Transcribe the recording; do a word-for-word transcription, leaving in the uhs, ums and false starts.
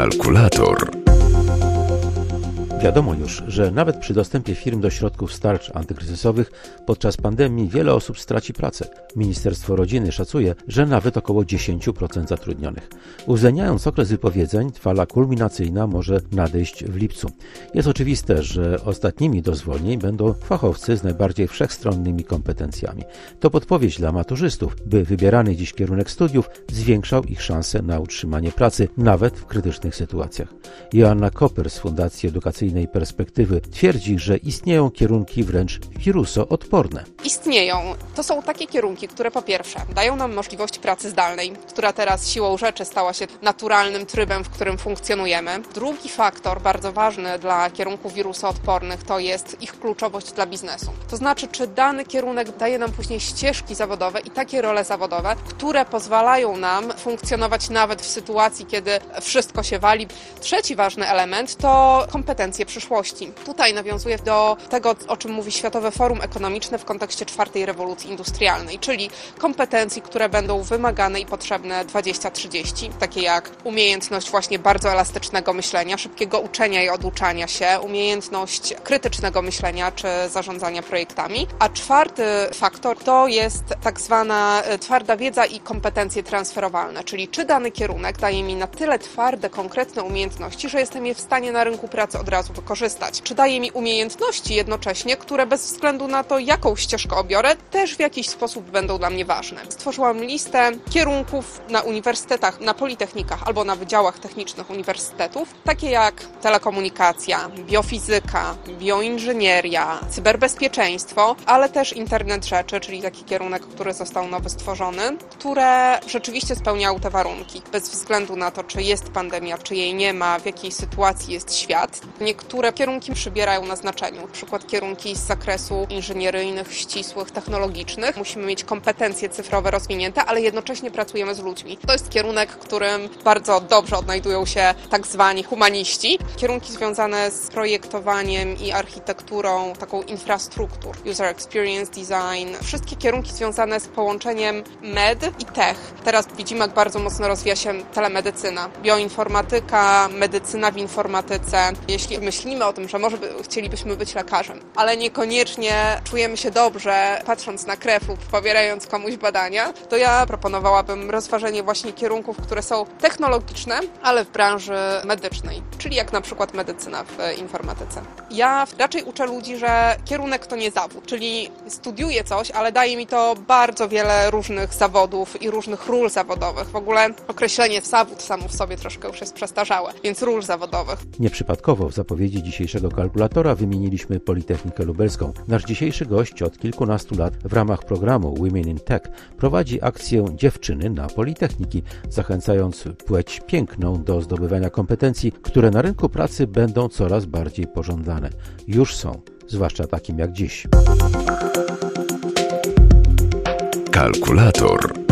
Kalkulator. Wiadomo już, że nawet przy dostępie firm do środków starć antykryzysowych podczas pandemii wiele osób straci pracę. Ministerstwo Rodziny szacuje, że nawet około dziesięć procent zatrudnionych. Uwzględniając okres wypowiedzeń, fala kulminacyjna może nadejść w lipcu. Jest oczywiste, że ostatnimi do zwolnień będą fachowcy z najbardziej wszechstronnymi kompetencjami. To podpowiedź dla maturzystów, by wybierany dziś kierunek studiów zwiększał ich szanse na utrzymanie pracy, nawet w krytycznych sytuacjach. Joanna Koper z Fundacji Edukacyjnej Perspektywy twierdzi, że istnieją kierunki wręcz wirusoodporne. Istnieją. To są takie kierunki, które po pierwsze dają nam możliwość pracy zdalnej, która teraz siłą rzeczy stała się naturalnym trybem, w którym funkcjonujemy. Drugi faktor bardzo ważny dla kierunków wirusoodpornych to jest ich kluczowość dla biznesu. To znaczy, czy dany kierunek daje nam później ścieżki zawodowe i takie role zawodowe, które pozwalają nam funkcjonować nawet w sytuacji, kiedy wszystko się wali. Trzeci ważny element to kompetencje przyszłości. Tutaj nawiązuję do tego, o czym mówi Światowe Forum Ekonomiczne w kontekście czwartej rewolucji industrialnej, czyli kompetencji, które będą wymagane i potrzebne dwadzieścia trzydzieści, takie jak umiejętność właśnie bardzo elastycznego myślenia, szybkiego uczenia i oduczania się, umiejętność krytycznego myślenia czy zarządzania projektami. A czwarty faktor to jest tak zwana twarda wiedza i kompetencje transferowalne, czyli czy dany kierunek daje mi na tyle twarde, konkretne umiejętności, że jestem je w stanie na rynku pracy od razu wykorzystać. Czy daje mi umiejętności jednocześnie, które bez względu na to, jaką ścieżkę obiorę, też w jakiś sposób będą dla mnie ważne. Stworzyłam listę kierunków na uniwersytetach, na politechnikach albo na wydziałach technicznych uniwersytetów, takie jak telekomunikacja, biofizyka, bioinżynieria, cyberbezpieczeństwo, ale też internet rzeczy, czyli taki kierunek, który został nowy stworzony, które rzeczywiście spełniały te warunki. Bez względu na to, czy jest pandemia, czy jej nie ma, w jakiej sytuacji jest świat. Niektóre kierunki przybierają na znaczeniu, na przykład kierunki z zakresu inżynieryjnych, ścisłych, technologicznych. Musimy mieć kompetencje cyfrowe rozwinięte, ale jednocześnie pracujemy z ludźmi. To jest kierunek, w którym bardzo dobrze odnajdują się tak zwani humaniści. Kierunki związane z projektowaniem i architekturą, taką infrastruktur, user experience design, wszystkie kierunki związane z połączeniem med i tech. Teraz widzimy, jak bardzo mocno rozwija się telemedycyna, bioinformatyka, medycyna w informatyce. Jeśli myślimy o tym, że może by, chcielibyśmy być lekarzem, ale niekoniecznie czujemy się dobrze patrząc na krew lub pobierając komuś badania, to ja proponowałabym rozważenie właśnie kierunków, które są technologiczne, ale w branży medycznej, czyli jak na przykład medycyna w informatyce. Ja raczej uczę ludzi, że kierunek to nie zawód, czyli studiuję coś, ale daje mi to bardzo wiele różnych zawodów i różnych ról zawodowych. W ogóle określenie zawód samo w sobie troszkę już jest przestarzałe, więc ról zawodowych. Nieprzypadkowo w zapowiedzi dzisiejszego kalkulatora wymieniliśmy Politechnikę Lubelską. Nasz dzisiejszy gość od kilkunastu lat w ramach programu Women in Tech prowadzi akcję Dziewczyny na Politechniki, zachęcając płeć piękną do zdobywania kompetencji, które na rynku pracy będą coraz bardziej pożądane. Już są, zwłaszcza takim jak dziś. Kalkulator.